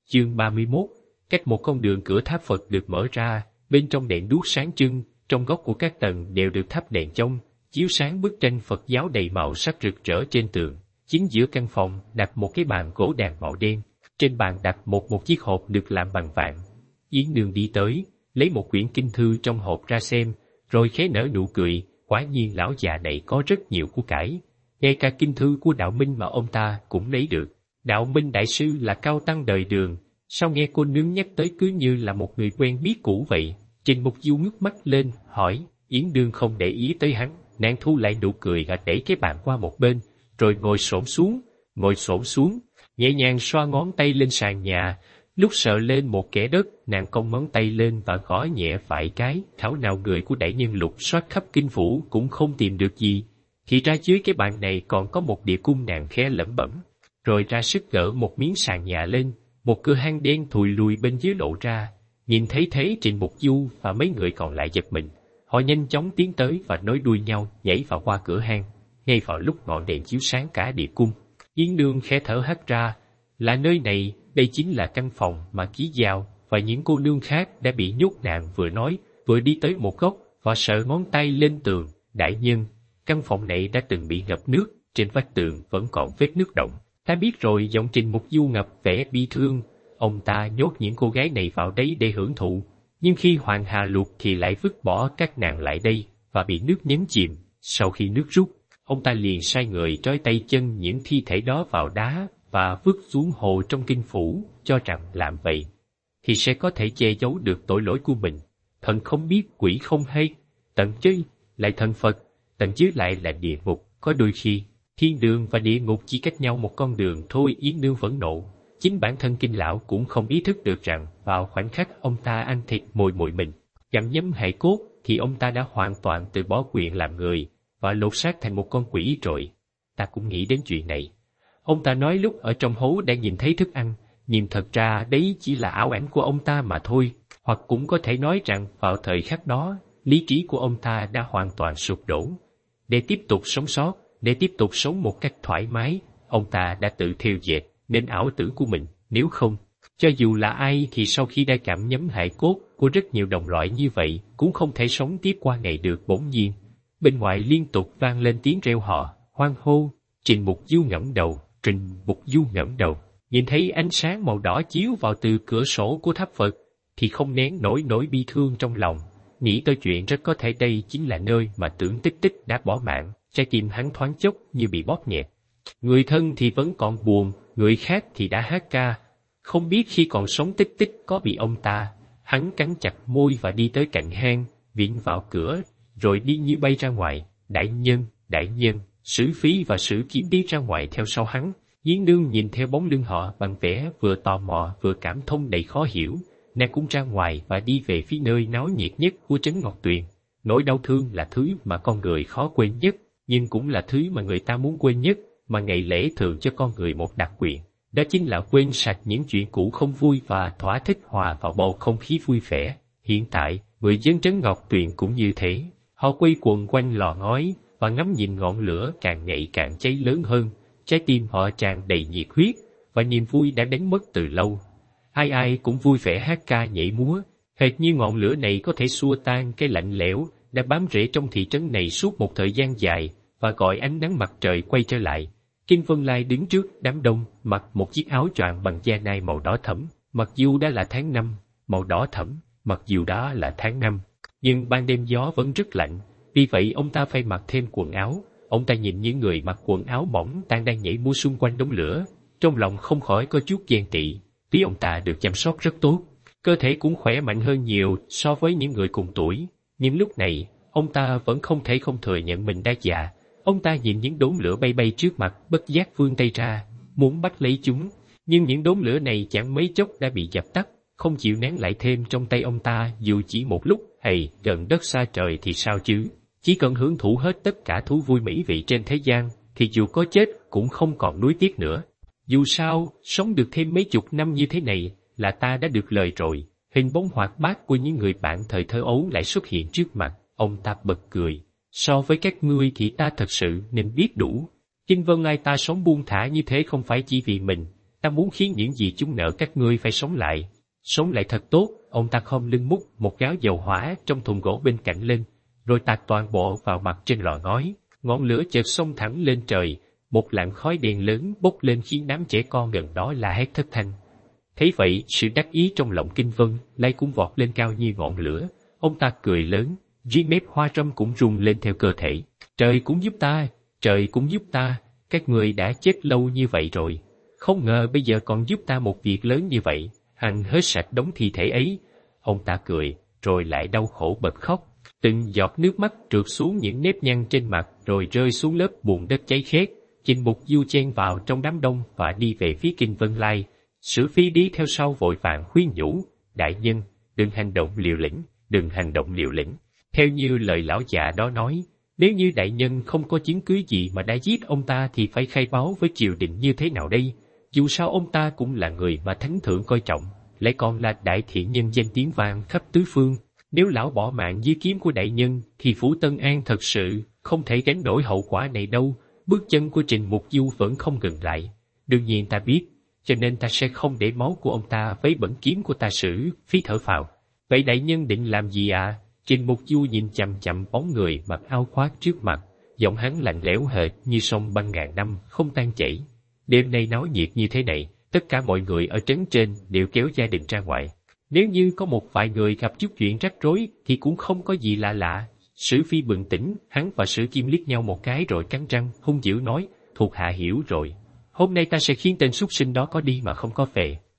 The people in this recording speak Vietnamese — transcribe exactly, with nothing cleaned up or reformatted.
Chương ba mươi mốt. Cách một con đường cửa tháp Phật được mở ra, bên trong đèn đuốc sáng trưng, trong góc của các tầng đều được thắp đèn trong, chiếu sáng bức tranh Phật giáo đầy màu sắc rực rỡ trên tường. Chính giữa căn phòng đặt một cái bàn gỗ đàn màu đen, trên bàn đặt một một chiếc hộp được làm bằng vàng. Yến Nương đi tới, lấy một quyển kinh thư trong hộp ra xem, rồi khẽ nở nụ cười. Quả nhiên lão già này có rất nhiều của cải, ngay cả kinh thư của Đạo Minh mà ông ta cũng lấy được. Đạo Minh đại sư là cao tăng đời Đường, sao nghe cô nương nhắc tới cứ như là một người quen biết cũ vậy? Trình Mục Du ngước mắt lên, hỏi. Yến Nương không để ý tới hắn, nàng thu lại nụ cười và đẩy cái bàn qua một bên, rồi ngồi xổm xuống, ngồi xổm xuống, nhẹ nhàng xoa ngón tay lên sàn nhà. Lúc sờ lên một kẻ đất, nàng cong ngón tay lên và gõ nhẹ vài cái. Thảo nào người của đại nhân lục soát khắp kinh phủ cũng không tìm được gì. Thì ra dưới cái bàn này còn có một địa cung, nàng khẽ lẩm bẩm, rồi ra sức gỡ một miếng sàn nhà lên. Một cửa hang đen thùi lùi bên dưới lộ ra. Nhìn thấy thế, Trình Mục Du và mấy người còn lại giật mình. Họ nhanh chóng tiến tới và nối đuôi nhau nhảy vào qua cửa hang. Ngay vào lúc ngọn đèn chiếu sáng cả địa cung, Yến Nương khẽ thở hắt ra. Là nơi này, đây chính là căn phòng mà Ký Giao và những cô nương khác đã bị nhốt. Nàng vừa nói, vừa đi tới một góc và sờ ngón tay lên tường. Đại nhân, căn phòng này đã từng bị ngập nước, trên vách tường vẫn còn vết nước động. Ta biết rồi. Giọng Trình Mục Du ngập vẻ bi thương. Ông ta nhốt những cô gái này vào đấy để hưởng thụ, nhưng khi Hoàng Hà luộc thì lại vứt bỏ các nàng lại đây và bị nước nhấn chìm. Sau khi nước rút, ông ta liền sai người trói tay chân những thi thể đó vào đá và vứt xuống hồ trong kinh phủ, cho rằng làm vậy thì sẽ có thể che giấu được tội lỗi của mình. Thần không biết, quỷ không hay, tận chơi lại thần Phật, tận dưới lại là địa ngục. Có đôi khi thiên đường và địa ngục chỉ cách nhau một con đường thôi. Yến Nương phẫn nộ. Chính bản thân Kinh lão cũng không ý thức được rằng vào khoảnh khắc ông ta ăn thịt mồi mồi mình, gặm nhấm hài cốt, thì ông ta đã hoàn toàn từ bỏ quyền làm người và lột xác thành một con quỷ rồi. Ta cũng nghĩ đến chuyện này. Ông ta nói lúc ở trong hố đang nhìn thấy thức ăn, nhưng thật ra đấy chỉ là ảo ảnh của ông ta mà thôi. Hoặc cũng có thể nói rằng vào thời khắc đó, lý trí của ông ta đã hoàn toàn sụp đổ. Để tiếp tục sống sót, để tiếp tục sống một cách thoải mái, ông ta đã tự thêu dệt nên ảo tưởng của mình. Nếu không, cho dù là ai thì sau khi đã cảm nhấm hài cốt của rất nhiều đồng loại như vậy cũng không thể sống tiếp qua ngày được. Bỗng nhiên, bên ngoài liên tục vang lên tiếng reo hò, hoan hô. Trình Mục Du ngẩng đầu, Trình Mục Du ngẩng đầu, nhìn thấy ánh sáng màu đỏ chiếu vào từ cửa sổ của tháp Phật, thì không nén nổi nỗi bi thương trong lòng. Nghĩ tới chuyện rất có thể đây chính là nơi mà Tưởng Tích Tích đã bỏ mạng. Trái tim hắn thoáng chốc như bị bóp nghẹt. Người thân thì vẫn còn buồn, người khác thì đã hát ca. Không biết khi còn sống Tích Tích có bị ông ta. Hắn cắn chặt môi và đi tới cạnh hang, viện vào cửa, rồi đi như bay ra ngoài. Đại nhân, đại nhân. Sử Phi và Sử Kiếm đi ra ngoài theo sau hắn. Yến Nương nhìn theo bóng lưng họ bằng vẻ vừa tò mò vừa cảm thông đầy khó hiểu. Nàng cũng ra ngoài và đi về phía nơi náo nhiệt nhất của trấn Ngọc Tuyền. Nỗi đau thương là thứ mà con người khó quên nhất, nhưng cũng là thứ mà người ta muốn quên nhất, mà ngày lễ thường cho con người một đặc quyền. Đó chính là quên sạch những chuyện cũ không vui và thỏa thích hòa vào bầu không khí vui vẻ. Hiện tại, người dân trấn Ngọc Tuyền cũng như thế. Họ quây quần quanh lò ngói và ngắm nhìn ngọn lửa càng ngày càng cháy lớn hơn. Trái tim họ tràn đầy nhiệt huyết và niềm vui đã đánh mất từ lâu. Ai ai cũng vui vẻ hát ca nhảy múa, hệt như ngọn lửa này có thể xua tan cái lạnh lẽo đã bám rễ trong thị trấn này suốt một thời gian dài và gọi ánh nắng mặt trời quay trở lại. Kinh Vân Lai đứng trước đám đông, mặc một chiếc áo choàng bằng da nai màu đỏ thẫm. Mặc dù đã là tháng năm, màu đỏ thẫm, mặc dù đó là tháng năm, nhưng ban đêm gió vẫn rất lạnh. Vì vậy ông ta phải mặc thêm quần áo. Ông ta nhìn những người mặc quần áo mỏng tan đang nhảy múa xung quanh đống lửa, trong lòng không khỏi có chút ghen tị. Tuy ông ta được chăm sóc rất tốt, cơ thể cũng khỏe mạnh hơn nhiều so với những người cùng tuổi, nhưng lúc này ông ta vẫn không thể không thừa nhận mình đã già. Ông ta nhìn những đốm lửa bay bay trước mặt, bất giác vươn tay ra, muốn bắt lấy chúng, nhưng những đốm lửa này chẳng mấy chốc đã bị dập tắt, không chịu nén lại thêm trong tay ông ta dù chỉ một lúc. Hay gần đất xa trời thì sao chứ? Chỉ cần hưởng thụ hết tất cả thú vui mỹ vị trên thế gian, thì dù có chết cũng không còn nuối tiếc nữa. Dù sao, sống được thêm mấy chục năm như thế này là ta đã được lời rồi. Hình bóng hoạt bát của những người bạn thời thơ ấu lại xuất hiện trước mặt. Ông ta bật cười. So với các ngươi thì ta thật sự nên biết đủ. Kinh Vân Lai ta sống buông thả như thế không phải chỉ vì mình. Ta ta muốn khiến những gì chúng nợ các ngươi phải sống lại. Sống lại thật tốt. Ông ta khom lưng múc một gáo dầu hỏa trong thùng gỗ bên cạnh lên, rồi tạt toàn bộ vào mặt trên lò ngói. Ngọn lửa chợt xông thẳng lên trời, một làn khói đen lớn bốc lên khiến đám trẻ con gần đó la hét thất thanh. Thấy vậy, sự đắc ý trong lòng Kinh Vân lại cũng vọt lên cao như ngọn lửa. Ông ta cười lớn, riêng mép hoa râm cũng rung lên theo cơ thể. Trời cũng giúp ta, trời cũng giúp ta, các người đã chết lâu như vậy rồi. Không ngờ bây giờ còn giúp ta một việc lớn như vậy, ăn hết sạch đống thi thể ấy. Ông ta cười, rồi lại đau khổ bật khóc. Từng giọt nước mắt trượt xuống những nếp nhăn trên mặt rồi rơi xuống lớp bùn đất cháy khét. Trình Mục Du chen vào trong đám đông và đi về phía Kinh Vân Lai. Sử Phi đi theo sau vội vàng khuyên nhủ, đại nhân, đừng hành động liều lĩnh, đừng hành động liều lĩnh. Theo như lời lão già đó nói, nếu như đại nhân không có chứng cứ gì mà đã giết ông ta thì phải khai báo với triều đình như thế nào đây? Dù sao ông ta cũng là người mà thánh thượng coi trọng, lại còn là đại thiện nhân danh tiếng vang khắp tứ phương. Nếu lão bỏ mạng dưới kiếm của đại nhân, thì Phủ Tân An thật sự không thể gánh nổi hậu quả này đâu. Bước chân của Trình Mục Du vẫn không ngừng lại. Đương nhiên ta biết, cho nên ta sẽ không để máu của ông ta vấy bẩn kiếm của ta Sử Phi thở phào. Vậy đại nhân định làm gì à? Trình Mục Du nhìn chằm chằm bóng người mặc áo khoác trước mặt, giọng hắn lạnh lẽo hệt như sông băng ngàn năm không tan chảy. Đêm nay náo nhiệt như thế này, tất cả mọi người ở trấn trên đều kéo gia đình ra ngoài. Nếu như có một vài người gặp chút chuyện rắc rối thì cũng không có gì lạ lạ. Sử Phi bừng tỉnh, hắn và Sử Kim liếc nhau một cái rồi cắn răng, hung dữ nói, thuộc hạ hiểu rồi. Hôm nay ta sẽ khiến tên súc sinh đó có đi mà không có về.